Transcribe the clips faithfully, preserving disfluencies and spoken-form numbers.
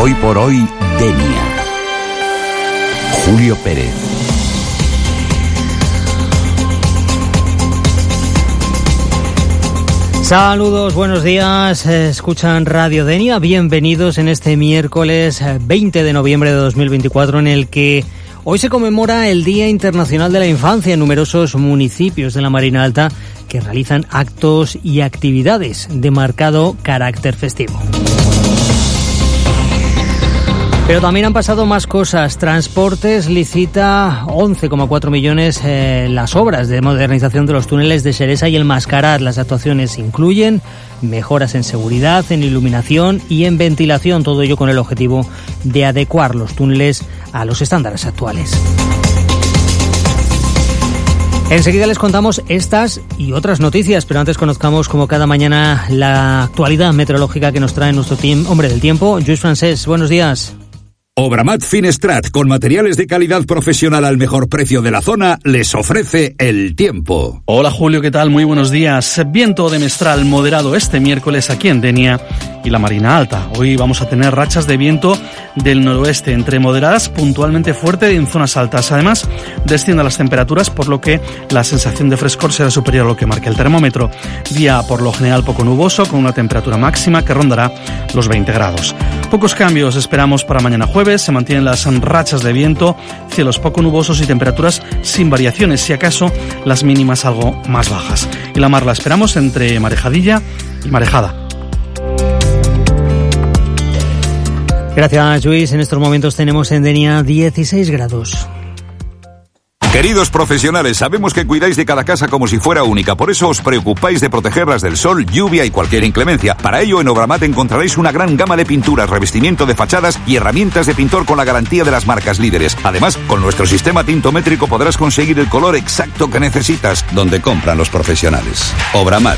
Hoy por hoy, Denia. Julio Pérez. Saludos, buenos días, escuchan Radio Denia, bienvenidos en este miércoles veinte de noviembre de dos mil veinticuatro, en el que hoy se conmemora el Día Internacional de la Infancia en numerosos municipios de la Marina Alta que realizan actos y actividades de marcado carácter festivo. Pero también han pasado más cosas. Transportes licita once coma cuatro millones eh, las obras de modernización de los túneles de Xeresa y el Mascarat. Las actuaciones incluyen mejoras en seguridad, en iluminación y en ventilación. Todo ello con el objetivo de adecuar los túneles a los estándares actuales. Enseguida les contamos estas y otras noticias, pero antes conozcamos como cada mañana la actualidad meteorológica que nos trae nuestro team hombre del tiempo. Lluís Francés, buenos días. Obramat Finestrat, con materiales de calidad profesional al mejor precio de la zona, les ofrece el tiempo. Hola Julio, ¿qué tal? Muy buenos días. Viento de mestral moderado este miércoles aquí en Denia y la Marina Alta. Hoy vamos a tener rachas de viento del noroeste, entre moderadas, puntualmente fuerte en zonas altas. Además, descienden las temperaturas, por lo que la sensación de frescor será superior a lo que marca el termómetro. Día por lo general poco nuboso, con una temperatura máxima que rondará los veinte grados. Pocos cambios esperamos para mañana jueves. Se mantienen las rachas de viento, cielos poco nubosos y temperaturas sin variaciones, si acaso las mínimas algo más bajas. Y la mar la esperamos entre marejadilla y marejada. Gracias, Luis. En estos momentos tenemos en Denia dieciséis grados. Queridos profesionales, sabemos que cuidáis de cada casa como si fuera única, por eso os preocupáis de protegerlas del sol, lluvia y cualquier inclemencia. Para ello, en Obramat encontraréis una gran gama de pinturas, revestimiento de fachadas y herramientas de pintor con la garantía de las marcas líderes. Además, con nuestro sistema tintométrico podrás conseguir el color exacto que necesitas, donde compran los profesionales. Obramat.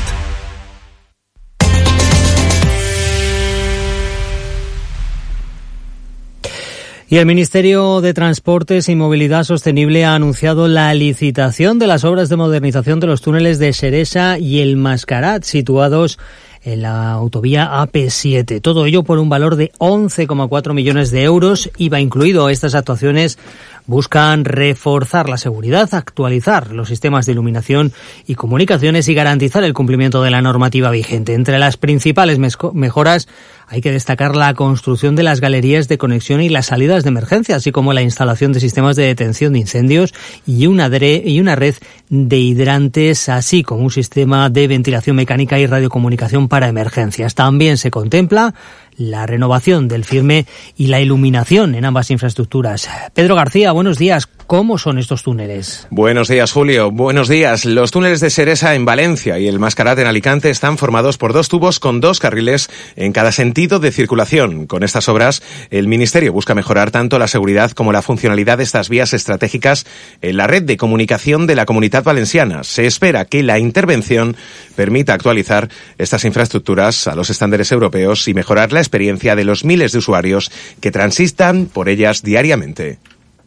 Y el Ministerio de Transportes y Movilidad Sostenible ha anunciado la licitación de las obras de modernización de los túneles de Xeresa y el Mascarat, situados en la autovía A P siete. Todo ello por un valor de once coma cuatro millones de euros, I V A incluido. Estas actuaciones buscan reforzar la seguridad, actualizar los sistemas de iluminación y comunicaciones y garantizar el cumplimiento de la normativa vigente. Entre las principales mejoras hay que destacar la construcción de las galerías de conexión y las salidas de emergencia, así como la instalación de sistemas de detención de incendios y una, dre- y una red de hidrantes, así como un sistema de ventilación mecánica y radiocomunicación para emergencias. También se contempla la renovación del firme y la iluminación en ambas infraestructuras. Pedro García, buenos días. ¿Cómo son estos túneles? Buenos días, Julio. Buenos días. Los túneles de Xeresa en Valencia y el Mascarat en Alicante están formados por dos tubos con dos carriles en cada sentido de circulación. Con estas obras, el Ministerio busca mejorar tanto la seguridad como la funcionalidad de estas vías estratégicas en la red de comunicación de la Comunitat Valenciana. Se espera que la intervención permita actualizar estas infraestructuras a los estándares europeos y mejorar la experiencia de los miles de usuarios que transitan por ellas diariamente.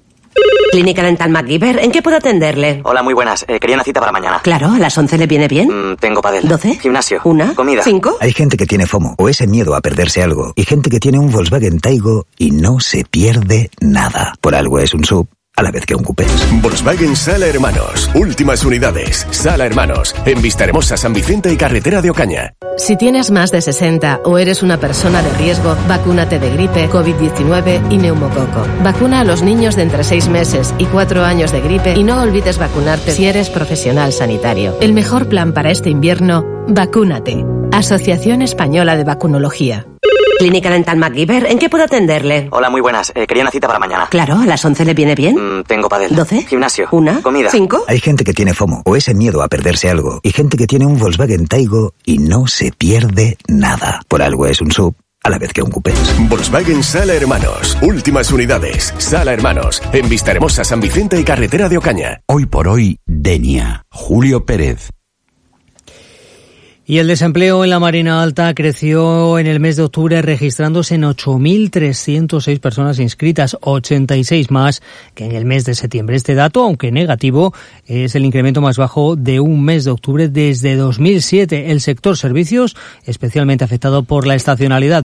Clínica Dental MacGyver, ¿en qué puedo atenderle? Hola, muy buenas. Eh, quería una cita para mañana. Claro, ¿a las once le viene bien? Mm, tengo pádel. ¿doce? Gimnasio. ¿Una? Comida. ¿Cinco? Hay gente que tiene FOMO, o ese miedo a perderse algo, y gente que tiene un Volkswagen Taigo y no se pierde nada. Por algo es un sub, a la vez que un coupé. Volkswagen Sala Hermanos. Últimas unidades. Sala Hermanos. En Vistahermosa, San Vicente y Carretera de Ocaña. Si tienes más de sesenta o eres una persona de riesgo, vacúnate de gripe, covid diecinueve y neumococo. Vacuna a los niños de entre seis meses y cuatro años de gripe y no olvides vacunarte si eres profesional sanitario. El mejor plan para este invierno, vacúnate. Asociación Española de Vacunología. Clínica Dental MacGyver, ¿en qué puedo atenderle? Hola, muy buenas. Eh, quería una cita para mañana. Claro, ¿a las once le viene bien? Mm, tengo pádel. ¿doce? Gimnasio. ¿Una? Comida. ¿Cinco? Hay gente que tiene FOMO, o ese miedo a perderse algo, y gente que tiene un Volkswagen Taigo y no se pierde nada. Por algo es un sub, a la vez que un coupé. Volkswagen Sala Hermanos. Últimas unidades. Sala Hermanos. En Vistahermosa, San Vicente y Carretera de Ocaña. Hoy por hoy, Denia. Julio Pérez. Y el desempleo en la Marina Alta creció en el mes de octubre, registrándose en ocho mil trescientas seis personas inscritas, ochenta y seis más que en el mes de septiembre. Este dato, aunque negativo, es el incremento más bajo de un mes de octubre desde dos mil siete. El sector servicios, especialmente afectado por la estacionalidad,